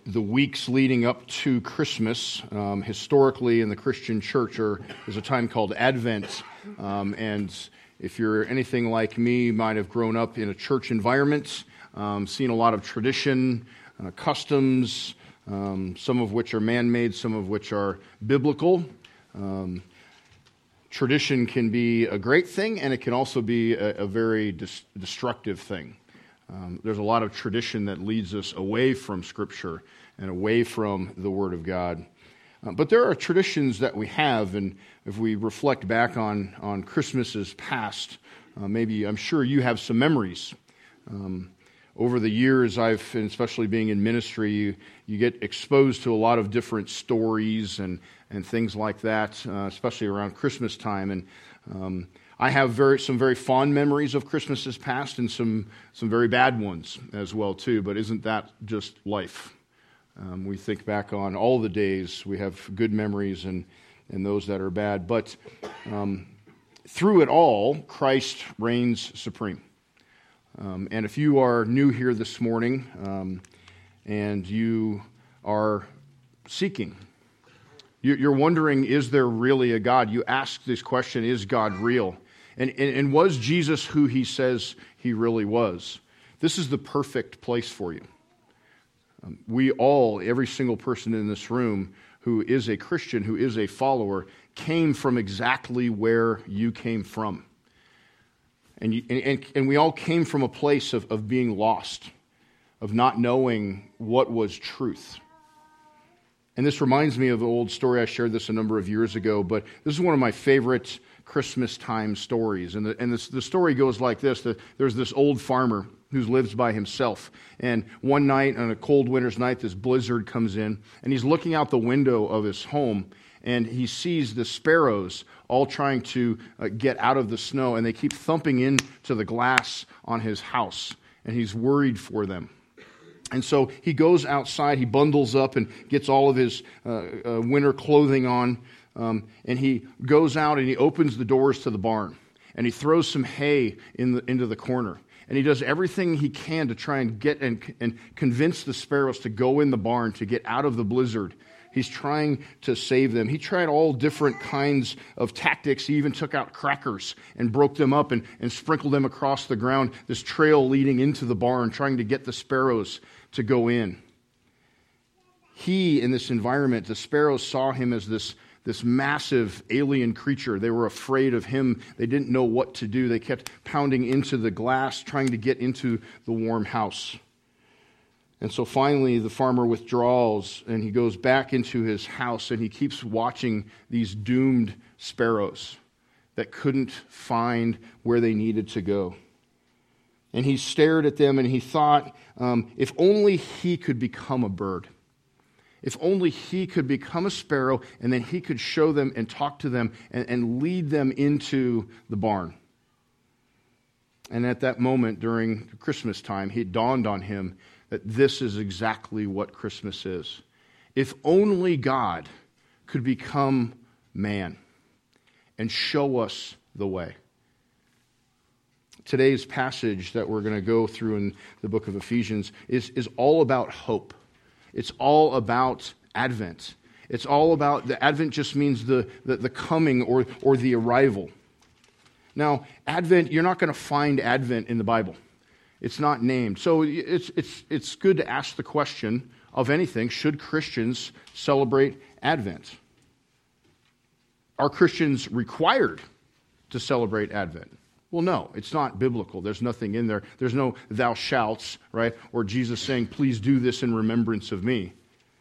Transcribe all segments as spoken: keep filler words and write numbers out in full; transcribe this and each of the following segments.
the weeks leading up to Christmas, um, historically in the Christian church, are, there's a time called Advent. Um, and if you're anything like me, you might have grown up in a church environment, um, seen a lot of tradition, uh, customs, um, some of which are man-made, some of which are biblical. Um, tradition can be a great thing, and it can also be a, a very dis- destructive thing. Um, there's a lot of tradition that leads us away from Scripture and away from the Word of God. Uh, but there are traditions that we have, and if we reflect back on, on Christmases past, uh, maybe I'm sure you have some memories. Um, over the years, I've, and especially being in ministry, you, you get exposed to a lot of different stories and, and things like that, uh, especially around Christmas time. And um, I have very some very fond memories of Christmases past and some, some very bad ones as well, too. But isn't that just life? Um, we think back on all the days. We have good memories and, and those that are bad. But um, through it all, Christ reigns supreme. Um, and if you are new here this morning um, and you are seeking, you're wondering, is there really a God? You ask this question, is God real? And, and, and was Jesus who he says he really was? This is the perfect place for you. Um, we all, every single person in this room who is a Christian, who is a follower, came from exactly where you came from. And, you, and, and we all came from a place of, of being lost, of not knowing what was truth. And this reminds me of an old story. I shared this a number of years ago, but this is one of my favorite Christmas time stories. And the, and this, the story goes like this. The, there's this old farmer who lives by himself. And one night, on a cold winter's night, this blizzard comes in, and he's looking out the window of his home, and he sees the sparrows all trying to uh, get out of the snow, and they keep thumping into the glass on his house, and he's worried for them. And so he goes outside, he bundles up and gets all of his uh, uh, winter clothing on, um, and he goes out and he opens the doors to the barn, and he throws some hay in the, into the corner. And he does everything he can to try and get and, and convince the sparrows to go in the barn, to get out of the blizzard. He's trying to save them. He tried all different kinds of tactics. He even took out crackers and broke them up and, and sprinkled them across the ground, this trail leading into the barn, trying to get the sparrows to go in. He, in this environment, the sparrows saw him as this, this massive alien creature. They were afraid of him. They didn't know what to do. They kept pounding into the glass, trying to get into the warm house. And so finally, the farmer withdraws, and he goes back into his house, and he keeps watching these doomed sparrows that couldn't find where they needed to go. And he stared at them, and he thought, um, if only he could become a bird. If only he could become a sparrow, and then he could show them and talk to them and, and lead them into the barn. And at that moment, during Christmas time, it dawned on him that this is exactly what Christmas is. If only God could become man and show us the way. Today's passage that we're going to go through in the book of Ephesians is, is all about hope. It's all about Advent. It's all about, the Advent just means the, the, the coming or, or the arrival. Now, Advent, you're not going to find Advent in the Bible. It's not named. So it's it's it's good to ask the question of anything, should Christians celebrate Advent? Are Christians required to celebrate Advent? Well, no, it's not biblical. There's nothing in there. There's no thou shalt, right? Or Jesus saying, please do this in remembrance of me.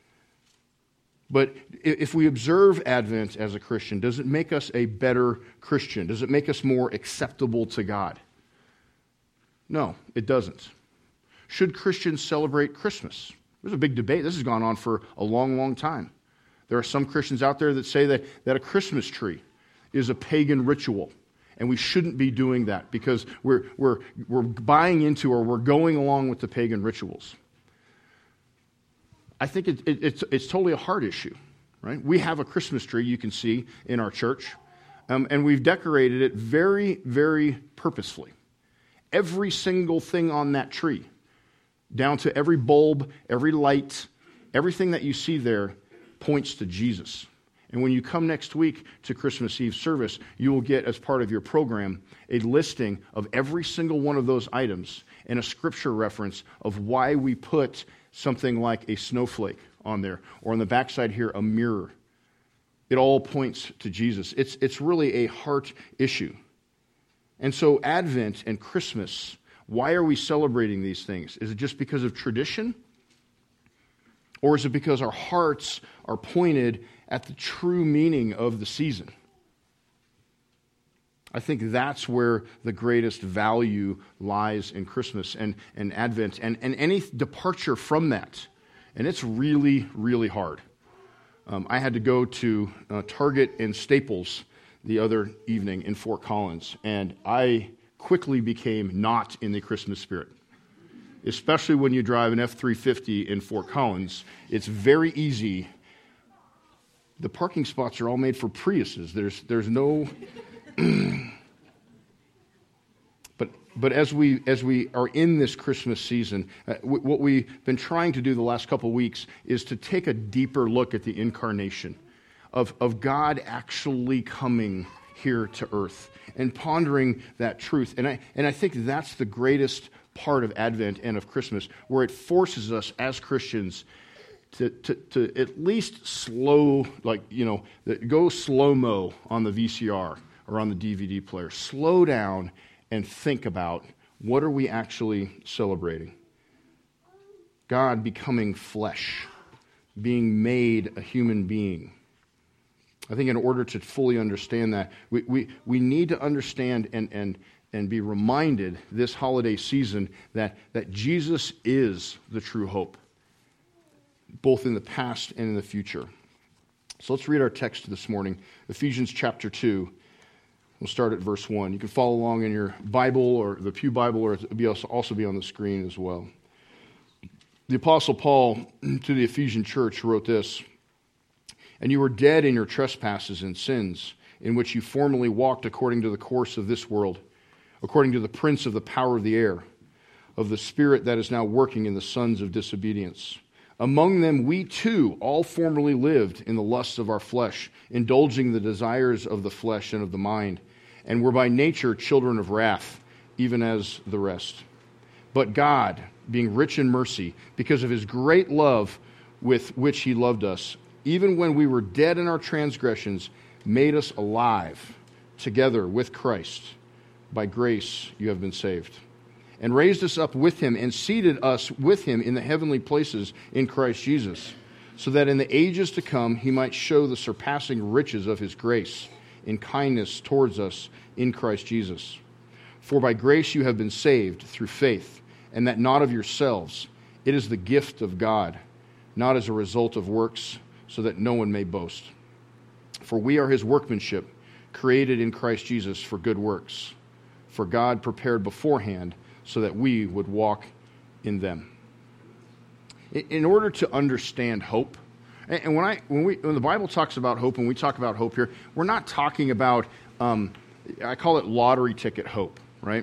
But if we observe Advent as a Christian, does it make us a better Christian? Does it make us more acceptable to God? No, it doesn't. Should Christians celebrate Christmas? There's a big debate. This has gone on for a long, long time. There are some Christians out there that say that, that a Christmas tree is a pagan ritual, and we shouldn't be doing that because we're, we're, we're buying into or we're going along with the pagan rituals. I think it, it, it's, it's totally a heart issue, right? We have a Christmas tree, you can see, in our church, um, and we've decorated it very, very purposefully. Every single thing on that tree, down to every bulb, every light, Everything that you see there points to Jesus. And when you come next week to Christmas Eve service, you will get, as part of your program, a listing of every single one of those items and a scripture reference of why we put something like a snowflake on there, or on the backside here, a mirror. It all points to Jesus. It's, it's really a heart issue. And so Advent and Christmas, why are we celebrating these things? Is it just because of tradition? Or is it because our hearts are pointed at the true meaning of the season? I think that's where the greatest value lies in Christmas and, and Advent, and, and any departure from that. And it's really, really hard. Um, I had to go to uh, Target and Staples the other evening in Fort Collins, and I quickly became not in the Christmas spirit. Especially when you drive an F three fifty in Fort Collins, it's very easy. The parking spots are all made for Priuses. There's there's no... but but as we as we are in this Christmas season, uh, w- what we've been trying to do the last couple of weeks is to take a deeper look at the incarnation of, of God actually coming here to earth and pondering that truth. And I and I think that's the greatest part of Advent and of Christmas, where it forces us as Christians To, to, to at least slow, like, you know, go slow-mo on the V C R or on the D V D player. Slow down and think about, what are we actually celebrating? God becoming flesh, being made a human being. I think in order to fully understand that, we, we, we need to understand and, and, and be reminded this holiday season that, that Jesus is the true hope, both in the past and in the future. So let's read our text this morning, Ephesians chapter two. We'll start at verse one. You can follow along in your Bible or the Pew Bible, or it'll also be on the screen as well. The Apostle Paul to the Ephesian church wrote this: "And you were dead in your trespasses and sins, in which you formerly walked according to the course of this world, according to the prince of the power of the air, of the spirit that is now working in the sons of disobedience. Among them we too all formerly lived in the lusts of our flesh, indulging the desires of the flesh and of the mind, and were by nature children of wrath, even as the rest. But God, being rich in mercy, because of his great love with which he loved us, even when we were dead in our transgressions, made us alive together with Christ. By grace you have been saved. And raised us up with him and seated us with him in the heavenly places in Christ Jesus, so that in the ages to come he might show the surpassing riches of his grace in kindness towards us in Christ Jesus. For by grace you have been saved through faith, and that not of yourselves. It is the gift of God, not as a result of works, so that no one may boast. For we are his workmanship, created in Christ Jesus for good works, for God prepared beforehand so that we would walk in them." In order to understand hope, and when I when we when the Bible talks about hope, and we talk about hope here, we're not talking about um, I call it lottery ticket hope, right?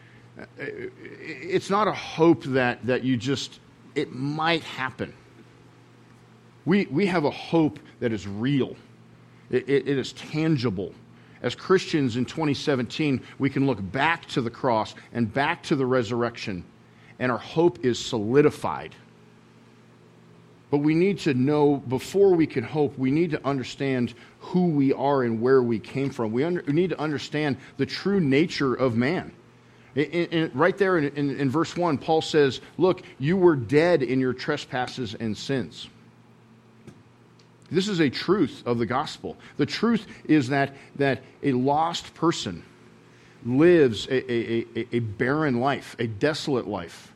It's not a hope that that you just it might happen. We we have a hope that is real. It, it, it is tangible. As Christians in twenty seventeen, we can look back to the cross and back to the resurrection, and our hope is solidified. But we need to know, before we can hope, we need to understand who we are and where we came from. We, under, we need to understand the true nature of man. In, in, right there in, in, in verse one, Paul says, look, you were dead in your trespasses and sins. This is a truth of the gospel. The truth is that, that a lost person lives a, a, a, a barren life, a desolate life.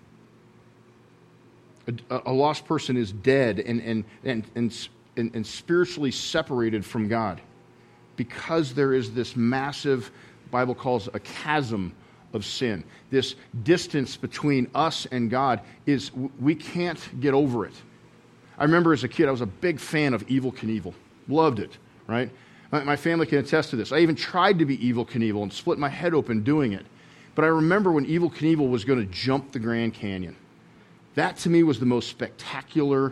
A, a lost person is dead and, and, and, and, and, and spiritually separated from God, because there is this massive, Bible calls a chasm of sin. This distance between us and God is, we can't get over it. I remember as a kid, I was a big fan of Evel Knievel. Loved it, right? My family can attest to this. I even tried to be Evel Knievel and split my head open doing it. But I remember when Evel Knievel was going to jump the Grand Canyon. That to me was the most spectacular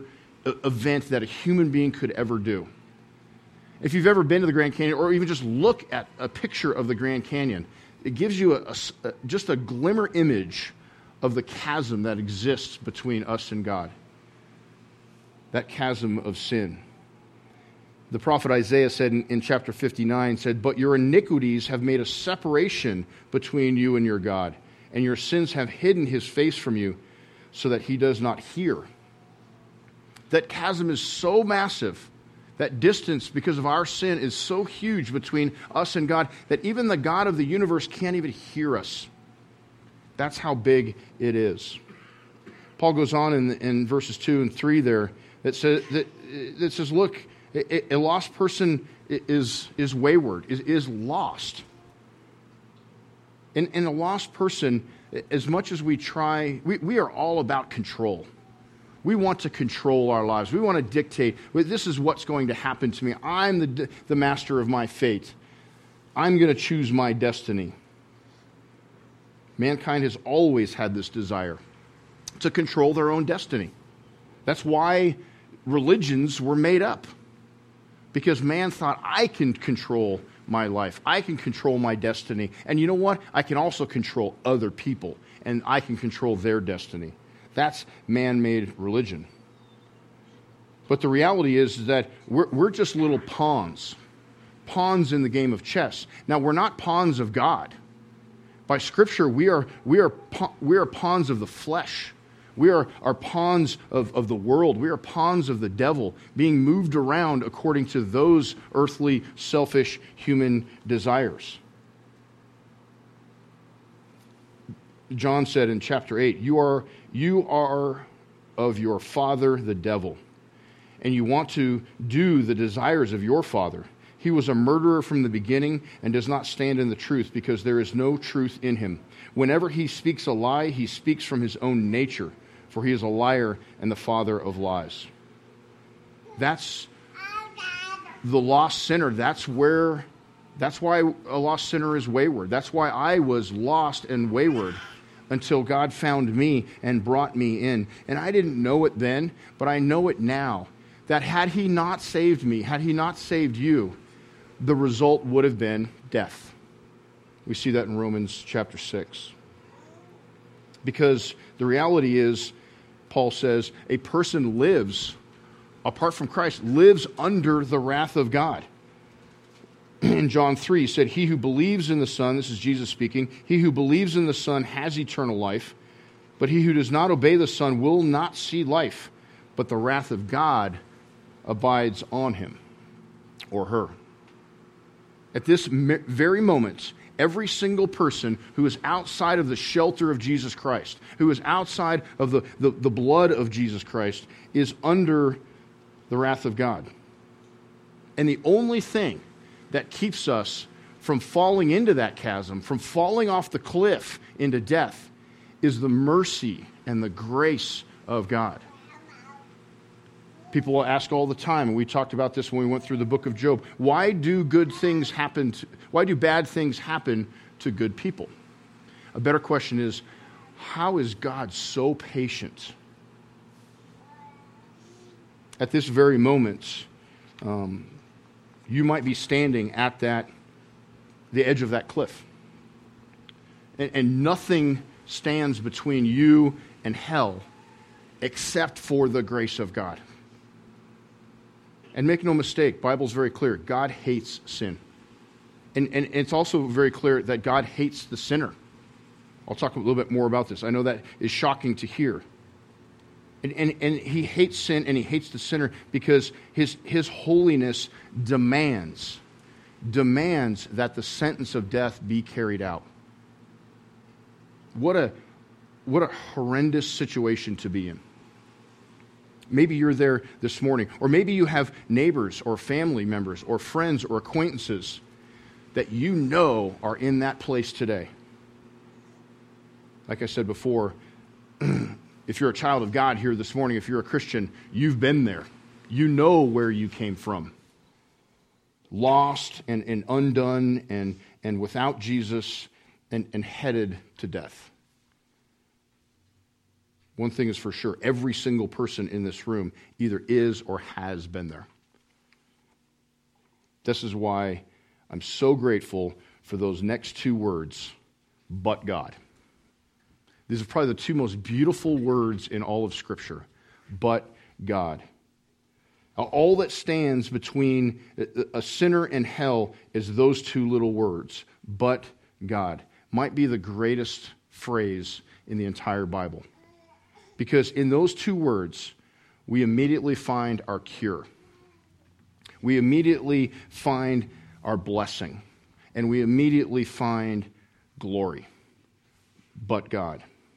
event that a human being could ever do. If you've ever been to the Grand Canyon, or even just look at a picture of the Grand Canyon, it gives you a, a, a, just a glimmer image of the chasm that exists between us and God. That chasm of sin. The prophet Isaiah said in, in chapter fifty-nine, said, "But your iniquities have made a separation between you and your God, and your sins have hidden his face from you, so that he does not hear." That chasm is so massive, that distance because of our sin is so huge between us and God, that even the God of the universe can't even hear us. That's how big it is. Paul goes on in, in verses two and three there, that says, that, that says look, a, a lost person is, is wayward, is, is lost. And, and a lost person, as much as we try, we, we are all about control. We want to control our lives. We want to dictate, well, this is what's going to happen to me. I'm the, the master of my fate. I'm going to choose my destiny. Mankind has always had this desire to control their own destiny. That's why religions were made up. Because man thought, I can control my life. I can control my destiny. And you know what? I can also control other people. And I can control their destiny. That's man-made religion. But the reality is that we're, we're just little pawns. Pawns in the game of chess. Now, we're not pawns of God. By Scripture, we are, we are, we are pawns of the flesh. We are, are pawns of, of the world. We are pawns of the devil, being moved around according to those earthly, selfish, human desires. John said in chapter eight, you are, you are of your father, the devil, and you want to do the desires of your father. He was a murderer from the beginning and does not stand in the truth, because there is no truth in him. Whenever he speaks a lie, he speaks from his own nature, for he is a liar and the father of lies. That's the lost sinner. That's where, that's why a lost sinner is wayward. That's why I was lost and wayward until God found me and brought me in. And I didn't know it then, but I know it now. That had he not saved me, had he not saved you, the result would have been death. We see that in Romans chapter six. Because the reality is, Paul says, a person lives, apart from Christ, lives under the wrath of God. In John three, he said, he who believes in the Son, this is Jesus speaking, he who believes in the Son has eternal life, but he who does not obey the Son will not see life, but the wrath of God abides on him or her. At this very moment, every single person who is outside of the shelter of Jesus Christ, who is outside of the, the, the blood of Jesus Christ, is under the wrath of God. And the only thing that keeps us from falling into that chasm, from falling off the cliff into death, is the mercy and the grace of God. People will ask all the time, and we talked about this when we went through the book of Job, why do good things happen to, why do bad things happen to good people? A better question is, how is God so patient? At this very moment, um, you might be standing at that, the edge of that cliff. And, and nothing stands between you and hell except for the grace of God. And make no mistake, Bible's very clear. God hates sin. And, and it's also very clear that God hates the sinner. I'll talk a little bit more about this. I know that is shocking to hear. And, and, and he hates sin and he hates the sinner because his, his holiness demands, demands that the sentence of death be carried out. What a, what a horrendous situation to be in. Maybe you're there this morning, or maybe you have neighbors or family members or friends or acquaintances that you know are in that place today. Like I said before, if you're a child of God here this morning, if you're a Christian, you've been there. You know where you came from. Lost and, and undone and, and without Jesus and, and headed to death. One thing is for sure, every single person in this room either is or has been there. This is why I'm so grateful for those next two words, but God. These are probably the two most beautiful words in all of Scripture, but God. All that stands between a sinner and hell is those two little words, but God. Might be the greatest phrase in the entire Bible. Because in those two words, we immediately find our cure. We immediately find our blessing. And we immediately find glory. But God.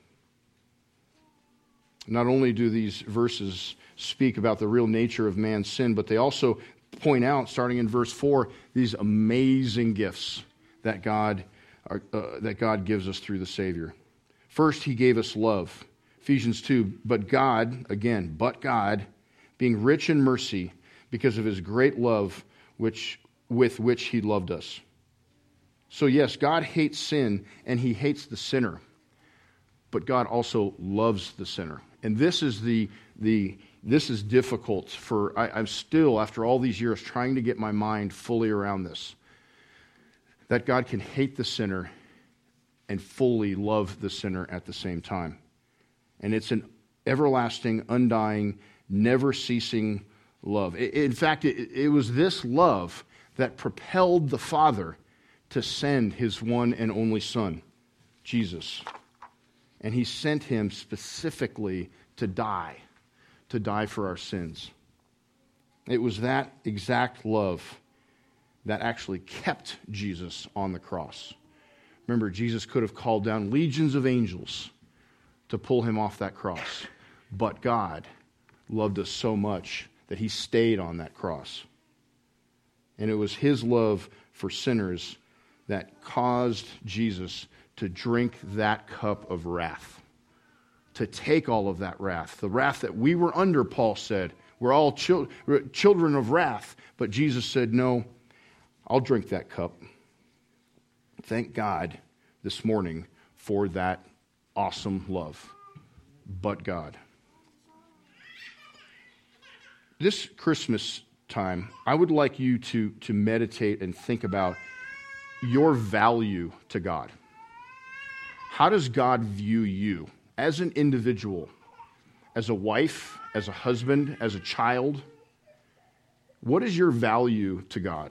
Not only do these verses speak about the real nature of man's sin, but they also point out, starting in verse four, these amazing gifts that God, uh, that God gives us through the Savior. First, he gave us love. Ephesians two, but God, again, but God, being rich in mercy because of his great love which with which he loved us. So yes, God hates sin and he hates the sinner, but God also loves the sinner. And this is the the this is difficult for, I, I'm still, after all these years, trying to get my mind fully around this. That God can hate the sinner and fully love the sinner at the same time. And it's an everlasting, undying, never-ceasing love. In fact, it, it was this love that propelled the Father to send his one and only Son, Jesus. And he sent him specifically to die, to die for our sins. It was that exact love that actually kept Jesus on the cross. Remember, Jesus could have called down legions of angels to pull him off that cross. But God loved us so much that he stayed on that cross. And it was his love for sinners that caused Jesus to drink that cup of wrath, to take all of that wrath, the wrath that we were under, Paul said. We're all chil- children of wrath. But Jesus said, no, I'll drink that cup. Thank God this morning for that awesome love. But God. This Christmas time, I would like you to, to meditate and think about your value to God. How does God view you as an individual, as a wife, as a husband, as a child? What is your value to God?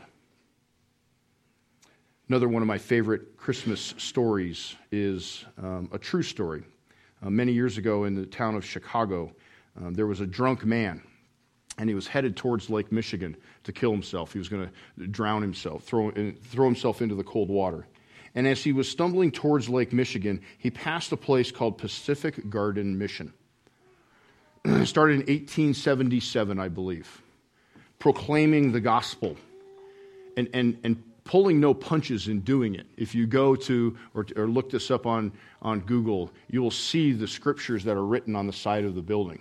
Another one of my favorite Christmas stories is um, a true story. Uh, many years ago in the town of Chicago, um, there was a drunk man, and he was headed towards Lake Michigan to kill himself. He was going to drown himself, throw, throw himself into the cold water. And as he was stumbling towards Lake Michigan, he passed a place called Pacific Garden Mission. It started in eighteen seventy-seven, I believe, proclaiming the gospel and, and, and pulling no punches in doing it. If you go to or, or look this up on, on Google, you will see the scriptures that are written on the side of the building.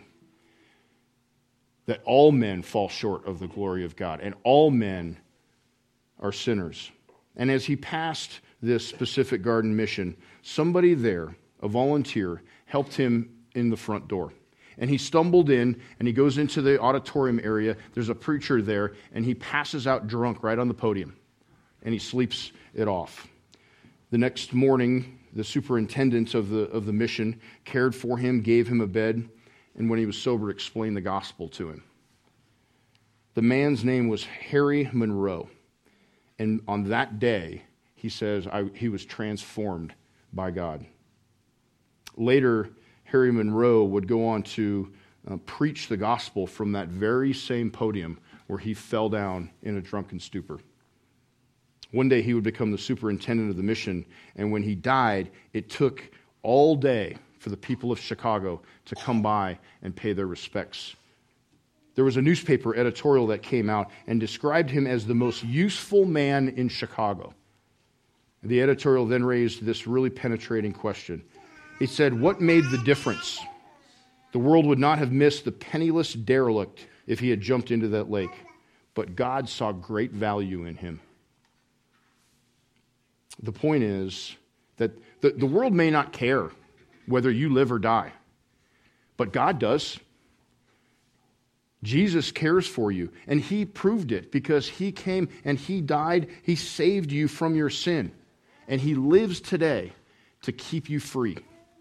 That all men fall short of the glory of God, and all men are sinners. And as he passed this Pacific Garden Mission, somebody there, a volunteer, helped him in the front door. And he stumbled in, and he goes into the auditorium area. There's a preacher there, and he passes out drunk right on the podium, and he sleeps it off. The next morning, the superintendent of the, of the mission cared for him, gave him a bed, and when he was sober, explained the gospel to him. The man's name was Harry Monroe. And on that day, he says, I, he was transformed by God. Later, Harry Monroe would go on to uh, preach the gospel from that very same podium where he fell down in a drunken stupor. One day, he would become the superintendent of the mission, and when he died, it took all day for the people of Chicago to come by and pay their respects. There was a newspaper editorial that came out and described him as the most useful man in Chicago. The editorial then raised this really penetrating question. It said, what made the difference? The world would not have missed the penniless derelict if he had jumped into that lake, but God saw great value in him. The point is that the, the world may not care whether you live or die. but God does. Jesus cares for you, and he proved it because he came and he died. He saved you from your sin, and he lives today to keep you free.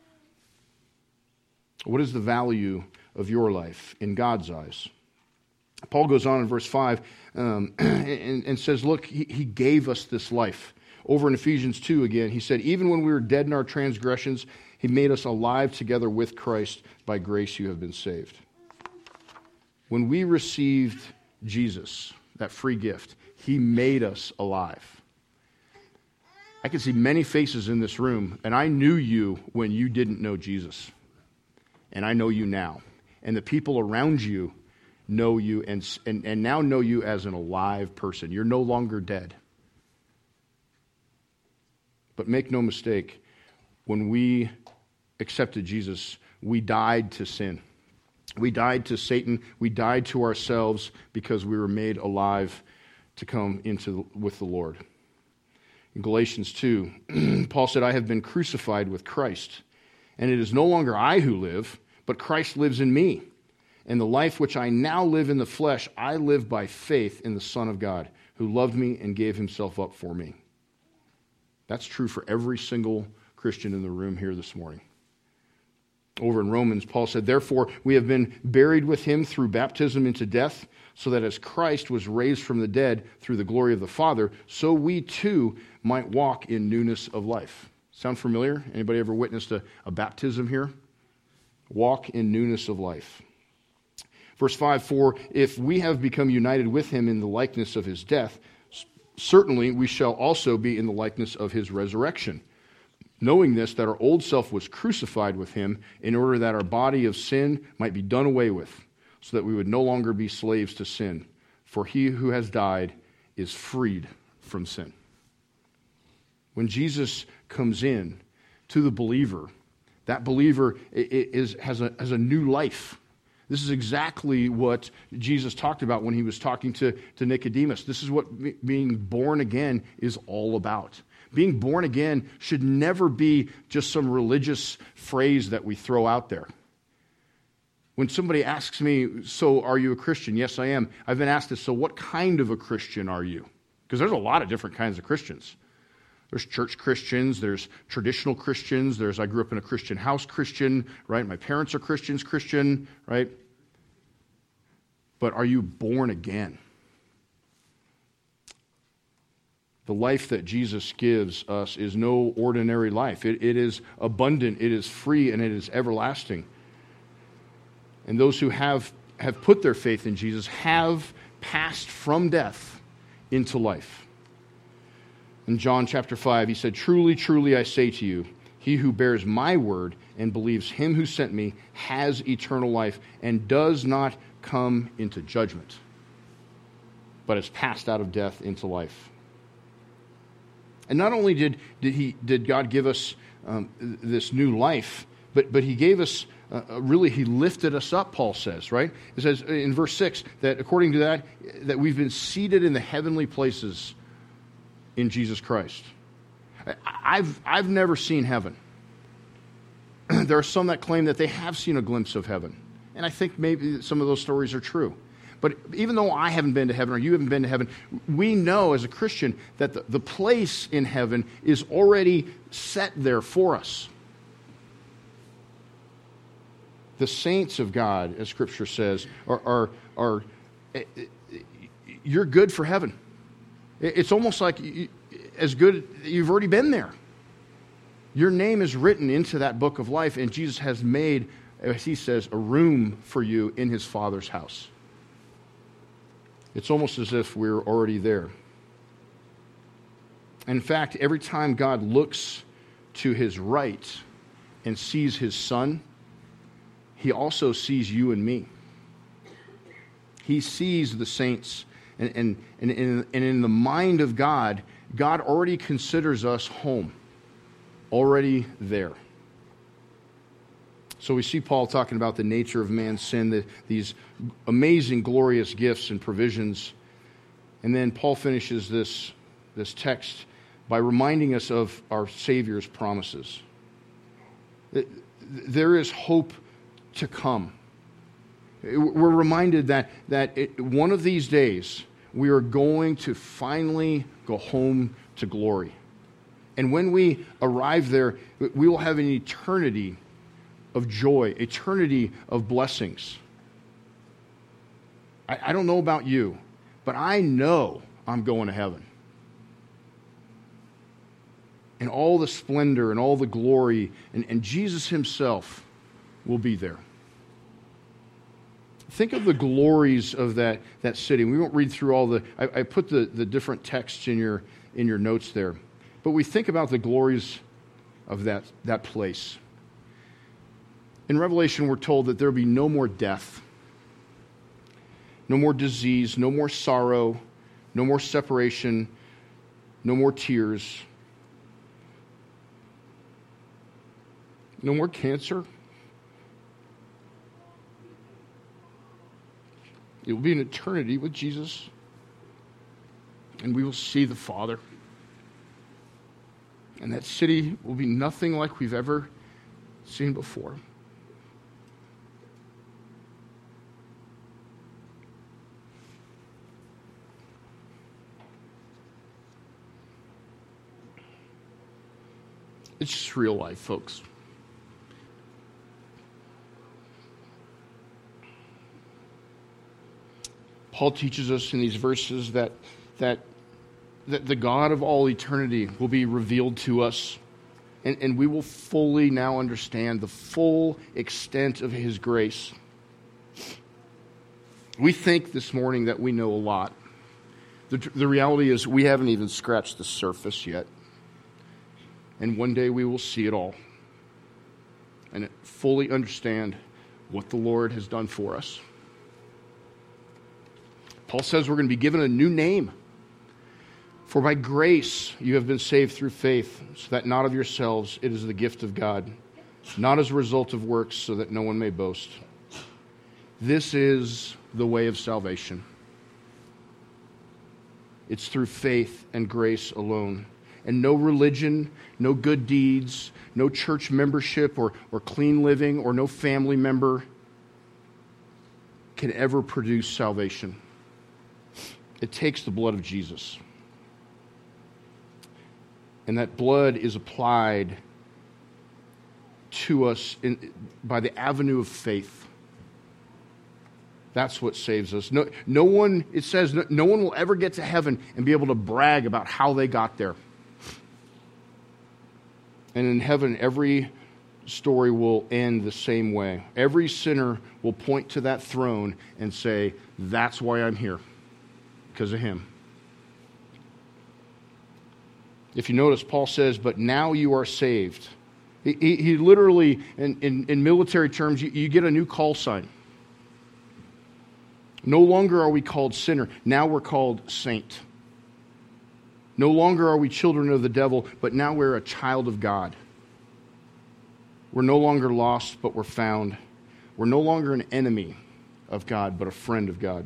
What is the value of your life in God's eyes? Paul goes on in verse five um, and, and says, look, he, he gave us this life. Over in Ephesians two again, he said, even when we were dead in our transgressions, he made us alive together with Christ. By grace you have been saved. When we received Jesus, that free gift, he made us alive. I can see many faces in this room, and I knew you when you didn't know Jesus. And I know you now. And the people around you know you and, and, and now know you as an alive person. You're no longer dead. But make no mistake, when we accepted Jesus, we died to sin. We died to Satan. We died to ourselves because we were made alive to come into with the Lord. In Galatians two, Paul said, I have been crucified with Christ, and it is no longer I who live, but Christ lives in me. And the life which I now live in the flesh, I live by faith in the Son of God, who loved me and gave himself up for me. That's true for every single Christian in the room here this morning. Over in Romans, Paul said, therefore, we have been buried with him through baptism into death, so that as Christ was raised from the dead through the glory of the Father, so we too might walk in newness of life. Sound familiar? Anybody ever witnessed a, a baptism here? Walk in newness of life. Verse five, for if we have become united with him in the likeness of his death, certainly we shall also be in the likeness of his resurrection. Knowing this, that our old self was crucified with him in order that our body of sin might be done away with, so that we would no longer be slaves to sin. For he who has died is freed from sin. When Jesus comes in to the believer, that believer is, has, a, has a new life. This is exactly what Jesus talked about when he was talking to, to Nicodemus. This is what being born again is all about. Being born again should never be just some religious phrase that we throw out there. When somebody asks me, so are you a Christian? Yes, I am. I've been asked this, so what kind of a Christian are you? Because there's a lot of different kinds of Christians. There's church Christians, there's traditional Christians, there's I grew up in a Christian house Christian, right? My parents are Christians Christian, right? But are you born again? The life that Jesus gives us is no ordinary life. It, it is abundant, it is free, and it is everlasting. And those who have, have put their faith in Jesus have passed from death into life. In John chapter five, he said, truly, truly, I say to you, he who bears my word and believes him who sent me has eternal life and does not come into judgment, but has passed out of death into life. And not only did, did, he, did God give us um, this new life, but, but he gave us, uh, really, he lifted us up, Paul says, right? It says in verse six that according to that, that we've been seated in the heavenly places in Jesus Christ. I've, I've never seen heaven. There are some that claim that they have seen a glimpse of heaven. And I think maybe some of those stories are true. But even though I haven't been to heaven or you haven't been to heaven, we know as a Christian that the, the place in heaven is already set there for us. The saints of God, as Scripture says, are, are, are you're good for heaven. It's almost like you, as good, you've already been there. Your name is written into that book of life, and Jesus has made, as he says, a room for you in his Father's house. It's almost as if we're already there. In fact, every time God looks to his right and sees his Son, he also sees you and me. He sees the saints. And, and, and, in, and in the mind of God, God already considers us home, already there. So we see Paul talking about the nature of man's sin, the, these amazing, glorious gifts and provisions. And then Paul finishes this, this text by reminding us of our Savior's promises. There is hope to come. We're reminded that, that it, one of these days we are going to finally go home to glory. And when we arrive there, we will have an eternity of joy, eternity of blessings. I, I don't know about you, but I know I'm going to heaven. And all the splendor and all the glory, and, and Jesus himself will be there. Think of the glories of that, that city. We won't read through all the, I, I put the, the different texts in your, in your notes there. But we think about the glories of that, that place. In Revelation, we're told that there will be no more death, no more disease, no more sorrow, no more separation, no more tears, no more cancer. It will be an eternity with Jesus, and we will see the Father. And that city will be nothing like we've ever seen before. It's just real life, folks. Paul teaches us in these verses that, that, that the God of all eternity will be revealed to us, and, and we will fully now understand the full extent of his grace. We think this morning that we know a lot. The, the reality is we haven't even scratched the surface yet. And one day we will see it all and fully understand what the Lord has done for us. Paul says we're going to be given a new name. For by grace you have been saved through faith, so that not of yourselves, it is the gift of God, not as a result of works, so that no one may boast. This is the way of salvation. It's through faith and grace alone. And no religion, no good deeds, no church membership or, or clean living or no family member can ever produce salvation. It takes the blood of Jesus. And that blood is applied to us in, by the avenue of faith. That's what saves us. No, no one, it says, no, no one will ever get to heaven and be able to brag about how they got there. And in heaven, every story will end the same way. Every sinner will point to that throne and say, that's why I'm here, because of him. If you notice, Paul says, but now you are saved. He, he, he literally, in, in, in military terms, you, you get a new call sign. No longer are we called sinner. Now we're called saint. No longer are we children of the devil, but now we're a child of God. We're no longer lost, but we're found. We're no longer an enemy of God, but a friend of God.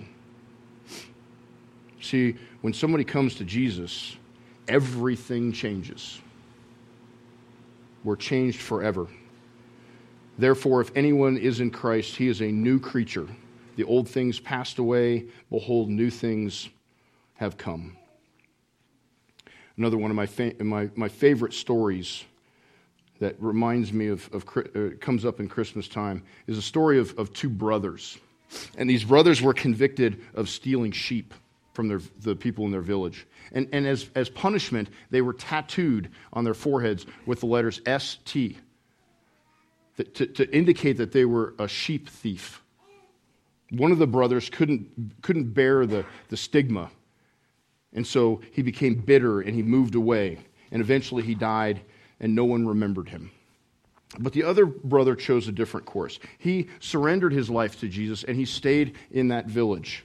See, when somebody comes to Jesus, everything changes. We're changed forever. Therefore, if anyone is in Christ, he is a new creature. The old things passed away. Behold, new things have come. Another one of my fa- my, my favorite stories that reminds me of, of uh, comes up in Christmas time is a story of, of two brothers. And these brothers were convicted of stealing sheep from their, the people in their village. And, and as, as punishment, they were tattooed on their foreheads with the letters S T to, to indicate that they were a sheep thief. One of the brothers couldn't, couldn't bear the, the stigma. And so he became bitter and he moved away. And eventually he died and no one remembered him. But the other brother chose a different course. He surrendered his life to Jesus and he stayed in that village.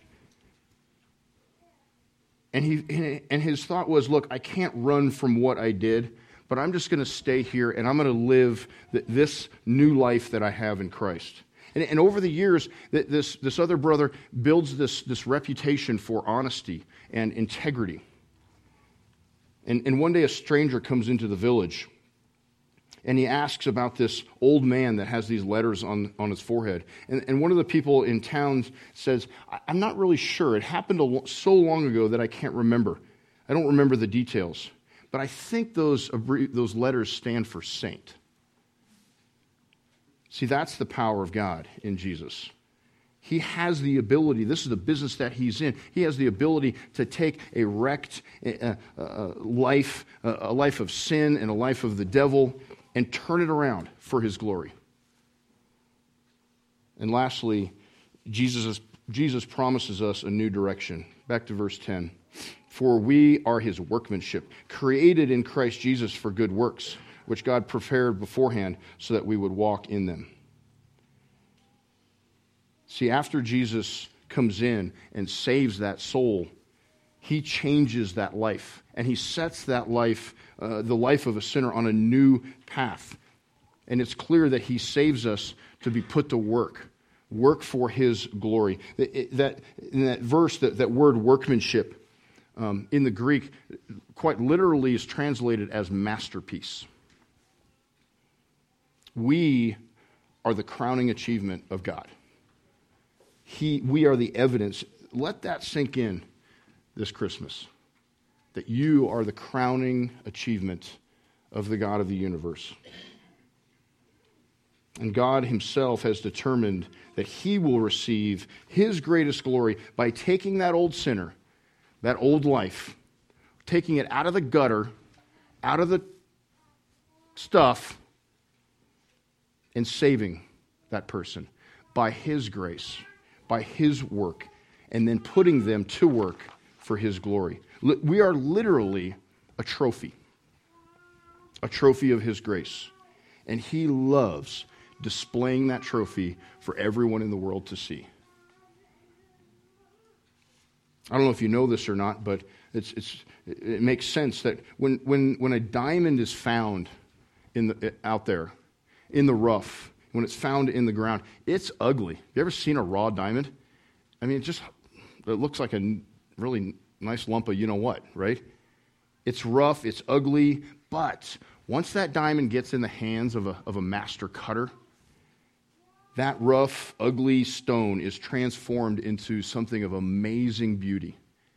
And he and his thought was, look, I can't run from what I did, but I'm just going to stay here and I'm going to live this new life that I have in Christ. And, and over the years, this, this other brother builds this, this reputation for honesty and integrity. And, and one day a stranger comes into the village. And he asks about this old man that has these letters on, on his forehead. And, and one of the people in town says, I'm not really sure. It happened a lo- so long ago that I can't remember. I don't remember the details. But I think those, those letters stand for saint. See, that's the power of God in Jesus. He has the ability, this is the business that he's in, he has the ability to take a wrecked uh, uh, life, uh, a life of sin and a life of the devil, and turn it around for his glory. And lastly, Jesus, Jesus promises us a new direction. Back to verse ten. For we are his workmanship, created in Christ Jesus for good works, which God prepared beforehand so that we would walk in them. See, after Jesus comes in and saves that soul, he changes that life, and he sets that life, uh, the life of a sinner, on a new path. And it's clear that he saves us to be put to work, work for his glory. It, that, in that verse, that, that word workmanship, um, in the Greek, quite literally is translated as masterpiece. We are the crowning achievement of God. He, we are the evidence. Let that sink in this Christmas, that you are the crowning achievement of the God of the universe. And God himself has determined that he will receive his greatest glory by taking that old sinner, that old life, taking it out of the gutter, out of the stuff, and saving that person by his grace, by his work, and then putting them to work for his glory. We are literally a trophy, a trophy of his grace. And he loves displaying that trophy for everyone in the world to see. I don't know if you know this or not, but it's, it's, it makes sense that when, when, when a diamond is found in the, out there, in the rough, when it's found in the ground, it's ugly. Have you ever seen a raw diamond? I mean, it just it looks like a really nice lump of you-know-what, right? It's rough, it's ugly, but once that diamond gets in the hands of a, of a master cutter, that rough, ugly stone is transformed into something of amazing beauty,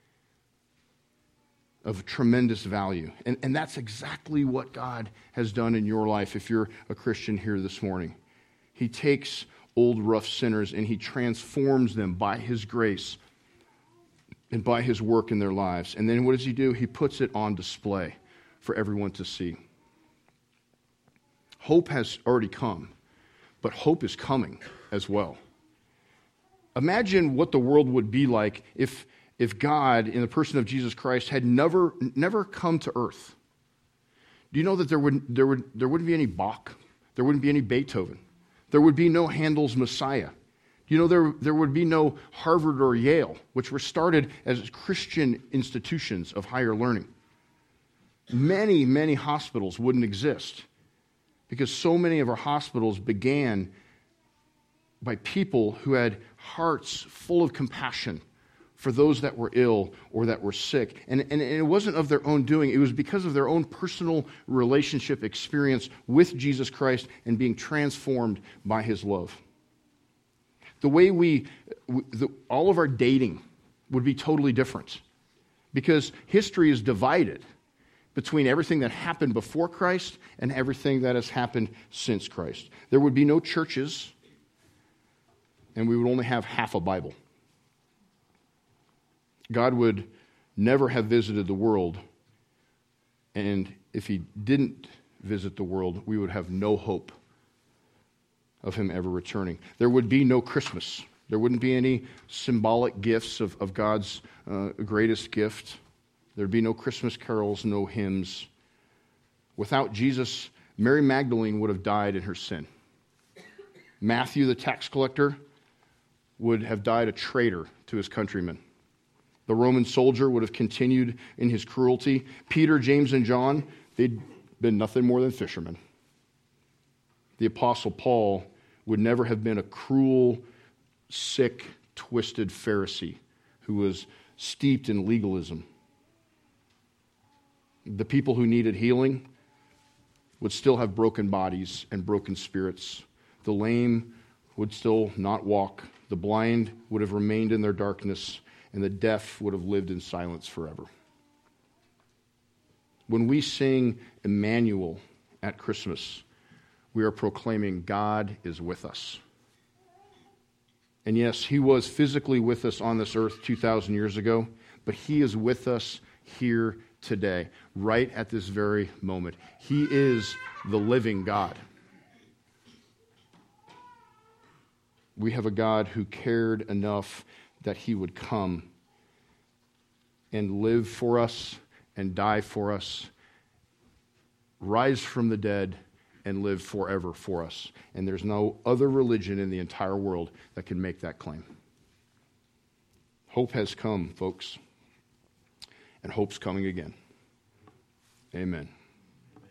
of tremendous value. And, and that's exactly what God has done in your life if you're a Christian here this morning. He takes old, rough sinners and he transforms them by his grace and by his work in their lives. And then what does he do? He puts it on display for everyone to see. Hope has already come, but hope is coming as well. Imagine what the world would be like if, if God, in the person of Jesus Christ, had never, never come to earth. Do you know that there, would, there, would, there wouldn't be any Bach? There wouldn't be any Beethoven. There would be no Handel's Messiah. You know, there, there would be no Harvard or Yale, which were started as Christian institutions of higher learning. Many, many hospitals wouldn't exist because so many of our hospitals began by people who had hearts full of compassion for those that were ill or that were sick. And, and, and it wasn't of their own doing. It was because of their own personal relationship experience with Jesus Christ and being transformed by his love. The way we, the, all of our dating would be totally different because history is divided between everything that happened before Christ and everything that has happened since Christ. There would be no churches, and we would only have half a Bible. God would never have visited the world, and if he didn't visit the world, we would have no hope of him ever returning. There would be no Christmas. There wouldn't be any symbolic gifts of, of God's uh, greatest gift. There'd be no Christmas carols, no hymns. Without Jesus, Mary Magdalene would have died in her sin. Matthew, the tax collector, would have died a traitor to his countrymen. The Roman soldier would have continued in his cruelty. Peter, James, and John, they'd been nothing more than fishermen. The Apostle Paul would never have been a cruel, sick, twisted Pharisee who was steeped in legalism. The people who needed healing, would still have broken bodies and broken spirits. The lame would still not walk. The blind would have remained in their darkness, and the deaf would have lived in silence forever. When we sing Emmanuel at Christmas, we are proclaiming God is with us. And yes, he was physically with us on this earth two thousand years ago, but he is with us here today, right at this very moment. He is the living God. We have a God who cared enough that he would come and live for us and die for us, rise from the dead, and live forever for us. And there's no other religion in the entire world that can make that claim. Hope has come, folks, and hope's coming again. Amen.